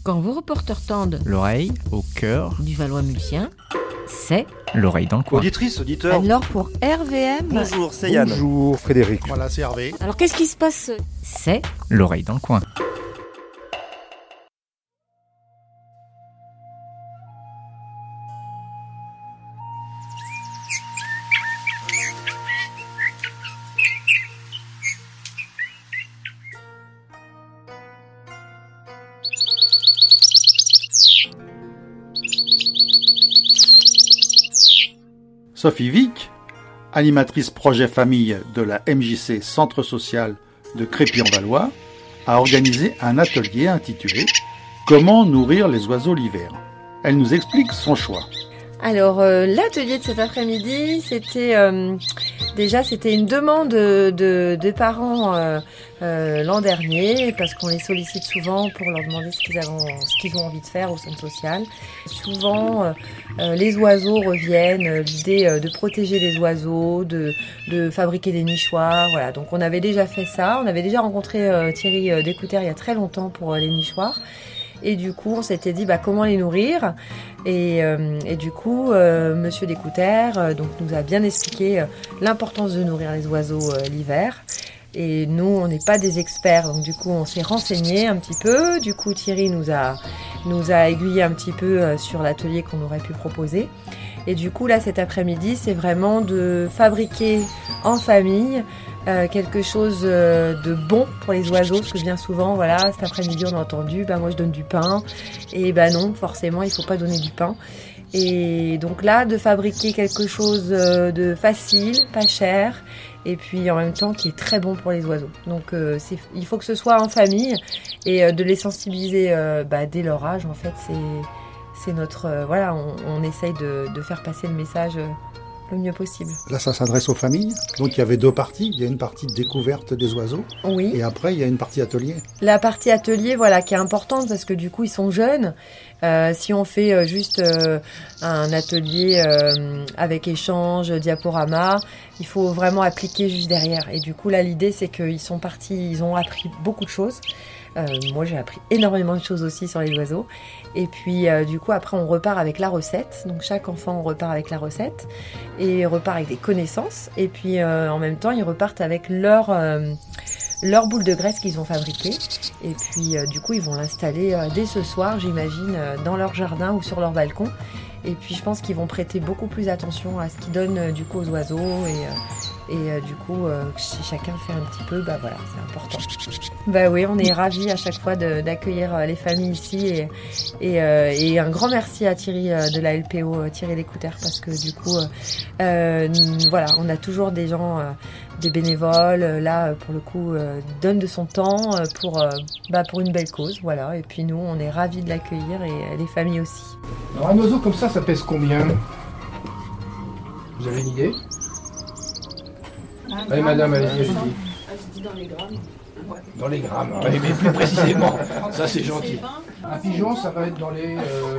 Quand vos reporters tendent l'oreille au cœur du Valois-Mulsien, c'est l'oreille dans le coin. Auditrice, auditeur. alors pour RVM. Bonjour, c'est Yann. Bonjour Frédéric. Voilà, c'est Hervé. Alors qu'est-ce qui se passe? C'est L'oreille dans le coin. Sophie Vic, animatrice projet famille de la MJC Centre Social de Crépy-en-Valois, a organisé un atelier intitulé « Comment nourrir les oiseaux l'hiver ». Elle nous explique son choix. Alors, l'atelier de cet après-midi, c'était une demande de parents l'an dernier, parce qu'on les sollicite souvent pour leur demander ce qu'ils ont envie de faire au centre social. Souvent, les oiseaux reviennent, l'idée de protéger les oiseaux, de fabriquer des nichoirs. Voilà. Donc, on avait déjà fait ça. On avait déjà rencontré Thierry Descoutères il y a très longtemps pour les nichoirs. Et du coup, on s'était dit comment les nourrir. Et du coup, Monsieur Descoutères nous a bien expliqué l'importance de nourrir les oiseaux l'hiver. Et nous, on n'est pas des experts, donc du coup, on s'est renseigné un petit peu. Du coup, Thierry nous a aiguillé un petit peu sur l'atelier qu'on aurait pu proposer. Et du coup, là, cet après-midi, c'est vraiment de fabriquer en famille quelque chose de bon pour les oiseaux, parce que bien souvent, voilà, cet après-midi, on a entendu, moi je donne du pain, et non, forcément, il faut pas donner du pain. Et donc là, de fabriquer quelque chose de facile, pas cher, et puis en même temps qui est très bon pour les oiseaux. Donc il faut que ce soit en famille, et de les sensibiliser dès leur âge, en fait, c'est notre... on essaye de faire passer le message le mieux possible. Là, ça s'adresse aux familles. Donc, il y avait deux parties. Il y a une partie de découverte des oiseaux. Oui. Et après, il y a une partie atelier. La partie atelier, qui est importante parce que du coup, ils sont jeunes. Si on fait juste un atelier avec échange, diaporama, il faut vraiment appliquer juste derrière. Et du coup, là, l'idée, c'est qu'ils sont partis, ils ont appris beaucoup de choses. Moi, j'ai appris énormément de choses aussi sur les oiseaux. Et puis, du coup, après, on repart avec la recette. Donc, chaque enfant repart avec la recette et repart avec des connaissances. Et puis, en même temps, ils repartent avec leur boule de graisse qu'ils ont fabriquée. Et puis, du coup, ils vont l'installer dès ce soir, j'imagine, dans leur jardin ou sur leur balcon. Et puis, je pense qu'ils vont prêter beaucoup plus attention à ce qu'ils donnent, du coup, aux oiseaux. Et du coup, si chacun fait un petit peu, c'est important. Oui, on est ravis à chaque fois d'accueillir les familles ici. Et un grand merci à Thierry de la LPO, Thierry Descoutères, parce que du coup, on a toujours des gens, des bénévoles, là, pour le coup, donnent de son temps pour une belle cause. Voilà. Et puis nous, on est ravis de l'accueillir et les familles aussi. Alors un oiseau comme ça pèse combien? Vous avez une idée? Allez madame, allez-y. Je dis dans les grammes. Dans les grammes, oui, mais plus précisément. Ça c'est gentil. Un pigeon, ça va être dans les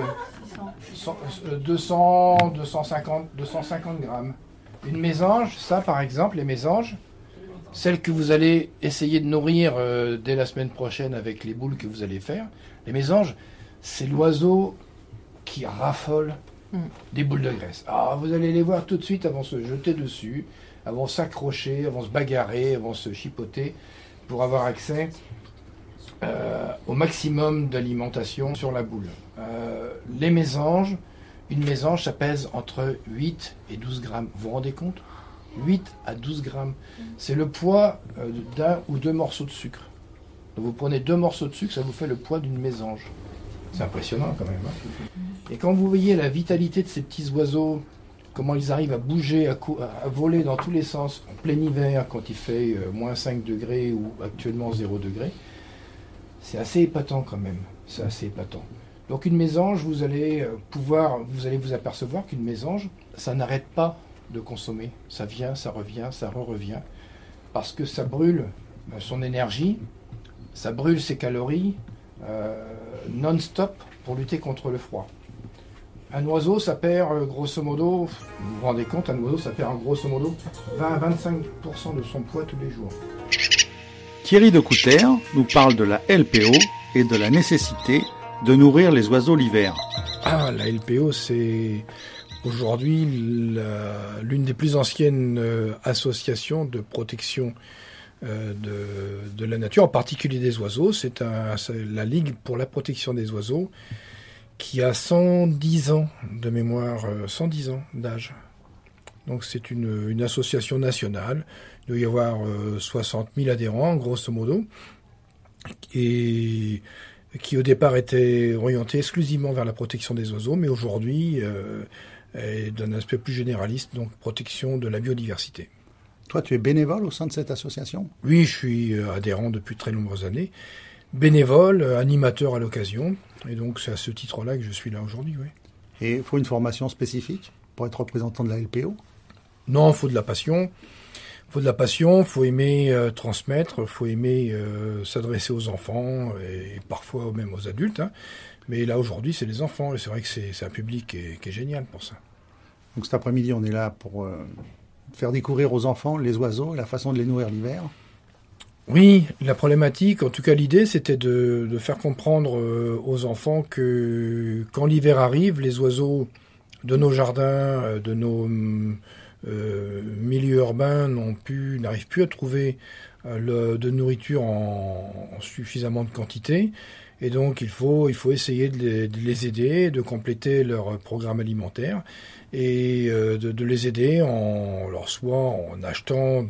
200, 250 grammes. Une mésange, ça par exemple, les mésanges, celles que vous allez essayer de nourrir dès la semaine prochaine avec les boules que vous allez faire, les mésanges, c'est l'oiseau qui raffole des boules de graisse. Ah, vous allez les voir tout de suite avant de se jeter dessus, avant de s'accrocher, avant de se bagarrer, avant de se chipoter, pour avoir accès au maximum d'alimentation sur la boule. Les mésanges, une mésange, ça pèse entre 8 et 12 grammes. Vous vous rendez compte? 8 à 12 grammes. C'est le poids d'un ou deux morceaux de sucre. Donc vous prenez 2 morceaux de sucre, ça vous fait le poids d'une mésange. C'est impressionnant quand même. Et quand vous voyez la vitalité de ces petits oiseaux, comment ils arrivent à bouger, à voler dans tous les sens, en plein hiver, quand il fait moins 5 degrés ou actuellement 0 degré, c'est assez épatant quand même. C'est assez épatant. Donc une mésange, vous allez vous apercevoir qu'une mésange, ça n'arrête pas de consommer. Ça vient, ça revient, ça revient. Parce que ça brûle son énergie, ça brûle ses calories non-stop pour lutter contre le froid. Un oiseau, ça perd grosso modo, vous vous rendez compte, un oiseau, ça perd grosso modo 20 à 25% de son poids tous les jours. Thierry Descoutères nous parle de la LPO et de la nécessité de nourrir les oiseaux l'hiver? La LPO, c'est aujourd'hui l'une des plus anciennes associations de protection de la nature, en particulier des oiseaux. C'est la Ligue pour la protection des oiseaux qui a 110 ans de mémoire, 110 ans d'âge. Donc c'est une association nationale. Il doit y avoir 60 000 adhérents, grosso modo, et qui au départ était orientée exclusivement vers la protection des oiseaux, mais aujourd'hui est d'un aspect plus généraliste, donc protection de la biodiversité. Toi, tu es bénévole au sein de cette association? Oui, je suis adhérent depuis très nombreuses années, bénévole, animateur à l'occasion, et donc c'est à ce titre-là que je suis là aujourd'hui, oui. Et il faut une formation spécifique pour être représentant de la LPO? Non, il faut de la passion. Faut aimer transmettre, faut aimer s'adresser aux enfants et parfois même aux adultes. Hein. Mais là, aujourd'hui, c'est les enfants et c'est vrai que c'est un public qui est génial pour ça. Donc cet après-midi, on est là pour faire découvrir aux enfants les oiseaux et la façon de les nourrir l'hiver. Oui, la problématique, en tout cas l'idée, c'était de faire comprendre aux enfants que quand l'hiver arrive, les oiseaux de nos jardins, de nos milieux urbains n'arrivent plus à trouver de nourriture en suffisamment de quantité. Et donc il faut essayer de les aider, de compléter leur programme alimentaire et de les aider soit en achetant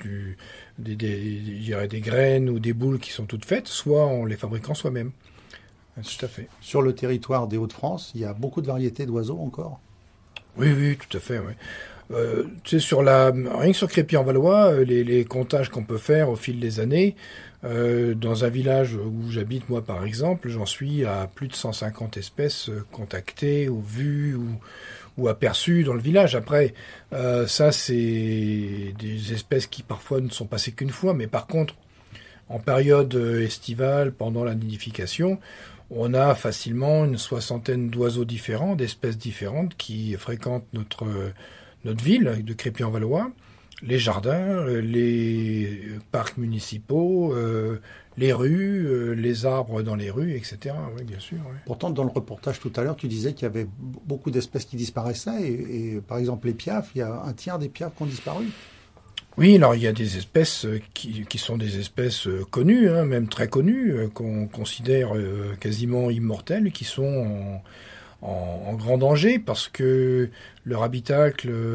des graines ou des boules qui sont toutes faites, soit en les fabriquant soi-même. Tout à fait. Sur le territoire des Hauts-de-France, il y a beaucoup de variétés d'oiseaux encore? Oui, tout à fait, oui. Rien que sur Crépy-en-Valois, les comptages qu'on peut faire au fil des années, dans un village où j'habite, moi, par exemple, j'en suis à plus de 150 espèces contactées ou vues ou aperçues dans le village. Après, ça, c'est des espèces qui parfois ne sont passées qu'une fois, mais par contre, en période estivale, pendant la nidification, on a facilement une 60aine d'oiseaux différents, d'espèces différentes qui fréquentent notre ville de Crépy-en-Valois, les jardins, les parcs municipaux, les rues, les arbres dans les rues, etc. Oui, bien sûr. Oui. Pourtant, dans le reportage tout à l'heure, tu disais qu'il y avait beaucoup d'espèces qui disparaissaient. Et par exemple, les piafs, il y a un tiers des piafs qui ont disparu. Oui, alors il y a des espèces qui sont des espèces connues, hein, même très connues, qu'on considère quasiment immortelles, qui sont en grand danger parce que leur habitat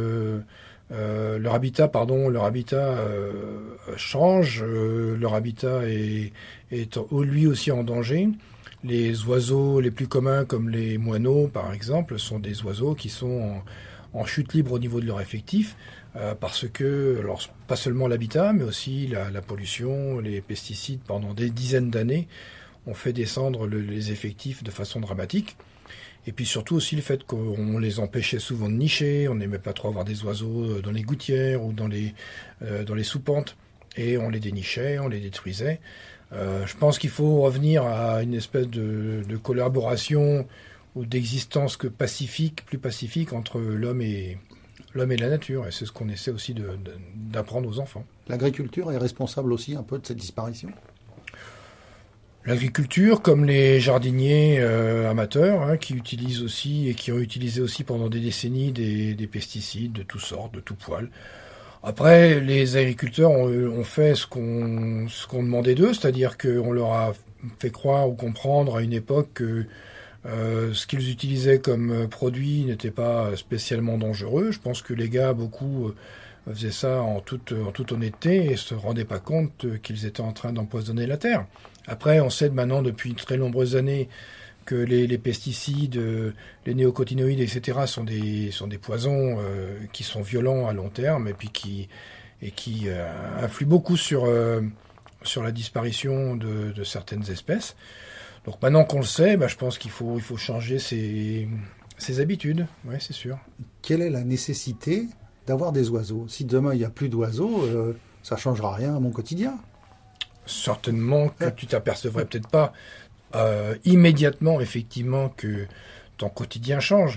change, leur habitat est lui aussi en danger. Les oiseaux les plus communs, comme les moineaux par exemple, sont des oiseaux qui sont en chute libre au niveau de leur effectif, parce que, alors, pas seulement l'habitat, mais aussi la pollution, les pesticides pendant des dizaines d'années ont fait descendre les effectifs de façon dramatique. Et puis surtout aussi le fait qu'on les empêchait souvent de nicher, on n'aimait pas trop avoir des oiseaux dans les gouttières ou dans les soupentes, et on les dénichait, on les détruisait. Je pense qu'il faut revenir à une espèce de collaboration ou d'existence plus pacifique entre l'homme et la nature, et c'est ce qu'on essaie aussi d'apprendre aux enfants. L'agriculture est responsable aussi un peu de cette disparition? L'agriculture, comme les jardiniers amateurs, hein, qui utilisent aussi et qui ont utilisé aussi pendant des décennies des pesticides de toutes sortes, de tout poil. Après, les agriculteurs ont fait ce qu'on demandait d'eux, c'est-à-dire qu'on leur a fait croire ou comprendre à une époque que ce qu'ils utilisaient comme produit n'était pas spécialement dangereux. Je pense que les gars, beaucoup faisaient ça en toute honnêteté et ne se rendaient pas compte qu'ils étaient en train d'empoisonner la terre. Après, on sait maintenant depuis très nombreuses années que les pesticides, les néocotinoïdes, etc. sont des poisons qui sont violents à long terme et puis qui influent beaucoup sur la disparition de certaines espèces. Donc maintenant qu'on le sait, je pense qu'il faut changer ses habitudes. Oui, c'est sûr. Quelle est la nécessité d'avoir des oiseaux? Si demain il n'y a plus d'oiseaux, ça ne changera rien à mon quotidien. Certainement que tu t'apercevrais peut-être pas immédiatement, effectivement, que ton quotidien change.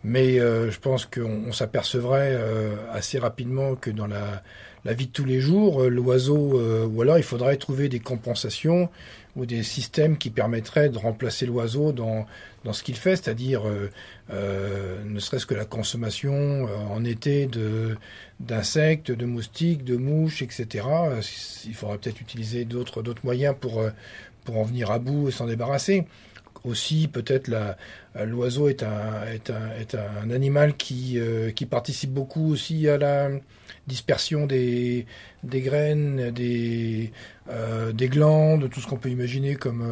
Mais je pense qu'on s'apercevrait assez rapidement que dans la vie de tous les jours, l'oiseau, ou alors il faudrait trouver des compensations ou des systèmes qui permettraient de remplacer l'oiseau dans ce qu'il fait, c'est-à-dire ne serait-ce que la consommation en été d'insectes, de moustiques, de mouches, etc. Il faudrait peut-être utiliser d'autres moyens pour en venir à bout et s'en débarrasser. Aussi, peut-être l'oiseau est un animal qui participe beaucoup aussi à la dispersion des graines, des glandes, tout ce qu'on peut imaginer comme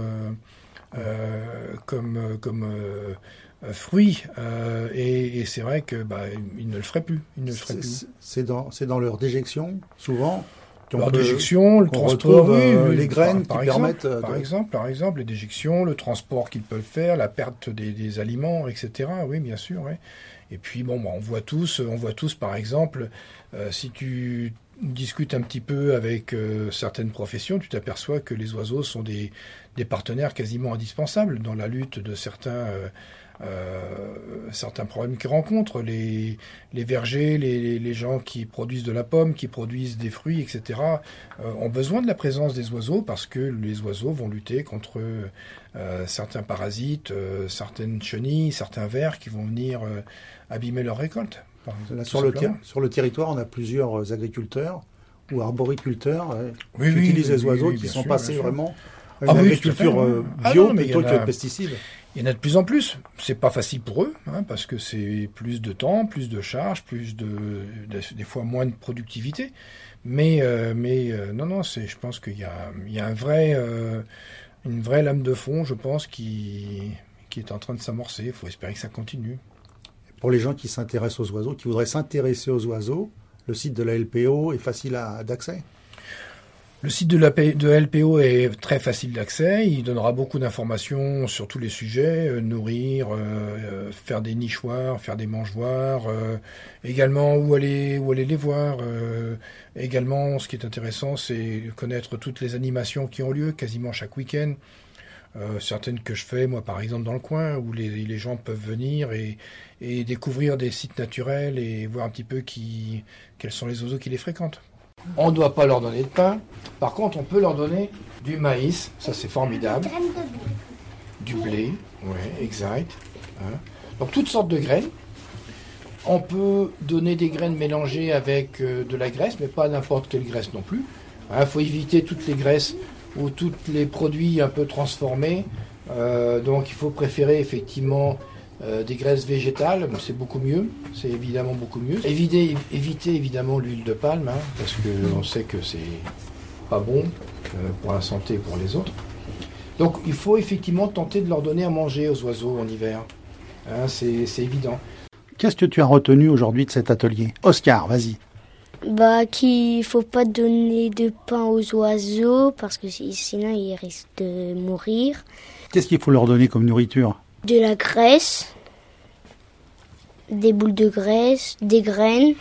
fruits. Et c'est vrai que il ne le ferait plus. C'est dans leur déjection, souvent. Leur déjection, le transport, les graines qui permettent... Par exemple, les déjections, le transport qu'ils peuvent faire, la perte des aliments, etc. Oui, bien sûr. Oui. Et puis, on voit tous, par exemple, si tu discutes un petit peu avec certaines professions, tu t'aperçois que les oiseaux sont des partenaires quasiment indispensables dans la lutte de certains problèmes qu'ils rencontrent, les vergers, les gens qui produisent de la pomme, qui produisent des fruits, etc., ont besoin de la présence des oiseaux parce que les oiseaux vont lutter contre certains parasites, certaines chenilles, certains vers qui vont venir abîmer leur récolte. Là, sur le territoire, on a plusieurs agriculteurs ou arboriculteurs qui utilisent les oiseaux, qui sont passés vraiment à une agriculture bio plutôt que pesticides. Il y en a de plus en plus. C'est pas facile pour eux, parce que c'est plus de temps, plus de charges, des fois moins de productivité. Mais non, je pense qu'il y a une vraie lame de fond, je pense, qui est en train de s'amorcer. Il faut espérer que ça continue. Pour les gens qui s'intéressent aux oiseaux, qui voudraient s'intéresser aux oiseaux, le site de la LPO est facile d'accès. Le site de LPO est très facile d'accès. Il donnera beaucoup d'informations sur tous les sujets, nourrir, faire des nichoirs, faire des mangeoires, également où aller les voir. Également, ce qui est intéressant, c'est connaître toutes les animations qui ont lieu quasiment chaque week-end. Certaines que je fais, moi, par exemple, dans le coin, où les gens peuvent venir et découvrir des sites naturels et voir un petit peu quels sont les oiseaux qui les fréquentent. On ne doit pas leur donner de pain. Par contre, on peut leur donner du maïs. Ça, c'est formidable. Du blé. Oui, exact. Donc, toutes sortes de graines. On peut donner des graines mélangées avec de la graisse, mais pas n'importe quelle graisse non plus. Il faut éviter toutes les graisses ou tous les produits un peu transformés. Donc, il faut préférer effectivement des graisses végétales, c'est beaucoup mieux, c'est évidemment beaucoup mieux. Éviter évidemment l'huile de palme, parce qu'on sait que c'est pas bon pour la santé et pour les autres. Donc il faut effectivement tenter de leur donner à manger aux oiseaux en hiver. C'est évident. Qu'est-ce que tu as retenu aujourd'hui de cet atelier ? Oscar, vas-y. Qu'il faut pas donner de pain aux oiseaux, parce que sinon ils risquent de mourir. Qu'est-ce qu'il faut leur donner comme nourriture ? De la graisse, des boules de graisse, des graines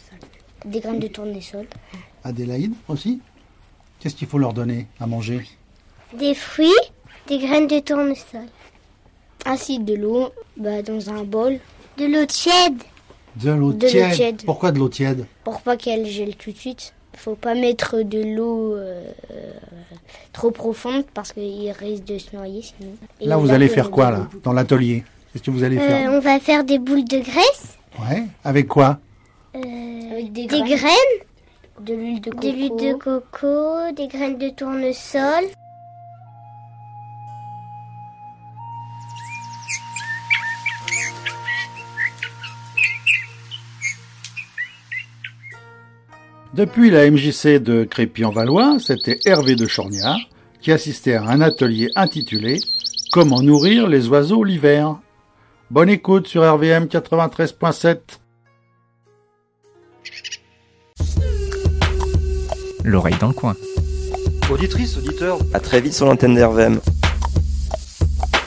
de tournesol. Adélaïde aussi ? Qu'est-ce qu'il faut leur donner à manger ? Des fruits, des graines de tournesol. Ainsi de l'eau, dans un bol. De l'eau tiède. De l'eau tiède. Pourquoi de l'eau tiède ? Pour pas qu'elle gèle tout de suite. Faut pas mettre de l'eau trop profonde parce qu'il risque de se noyer sinon. Là, vous allez faire quoi, là, dans l'atelier ? Qu'est-ce que vous allez faire ? On va faire des boules de graisse. Ouais, avec quoi ? Avec des graines. De l'huile de coco. De l'huile de coco, des graines de tournesol. Depuis la MJC de Crépy-en-Valois, c'était Hervé de Chorniard qui assistait à un atelier intitulé « Comment nourrir les oiseaux l'hiver ». Bonne écoute sur RVM 93.7. L'oreille dans le coin. Auditrice, auditeur, à très vite sur l'antenne d'RVM.